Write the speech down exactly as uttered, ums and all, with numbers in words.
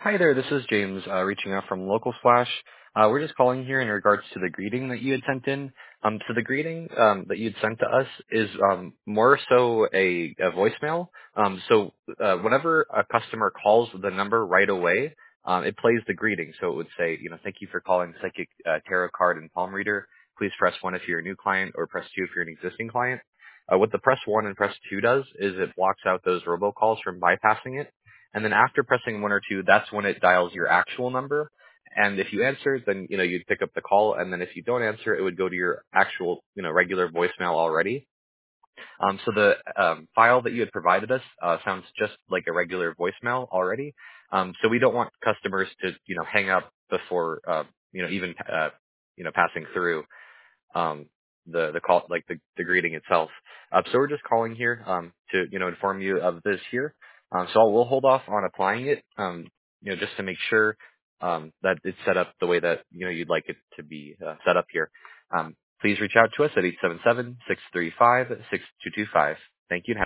Hi there, this is James uh, reaching out from Local Slash. Uh, we're just calling here in regards to the greeting that you had sent in. Um, so the greeting um, that you had sent to us is um, more so a, a voicemail. Um, so uh, whenever a customer calls the number right away, um, it plays the greeting. So it would say, you know, thank you for calling Psychic uh, Tarot Card and Palm Reader. Please press one if you're a new client or press two if you're an existing client. Uh, what the press one and press two does is it blocks out those robocalls from bypassing it. And then after pressing one or two, that's when it dials your actual number. And if you answer, then, you know, you'd pick up the call. And then if you don't answer, it would go to your actual, you know, regular voicemail already. Um, so the um, file that you had provided us uh, sounds just like a regular voicemail already. Um, so we don't want customers to, you know, hang up before, uh, you know, even, uh, you know, passing through um, the the call, like the, the greeting itself. Uh, so we're just calling here um, to you know inform you of this here. Um, so we'll hold off on applying it, um, you know, just to make sure um, that it's set up the way that you know you'd like it to be uh, set up here. Um, please reach out to us at eight seven seven, six three five, six two two five. Thank you. And have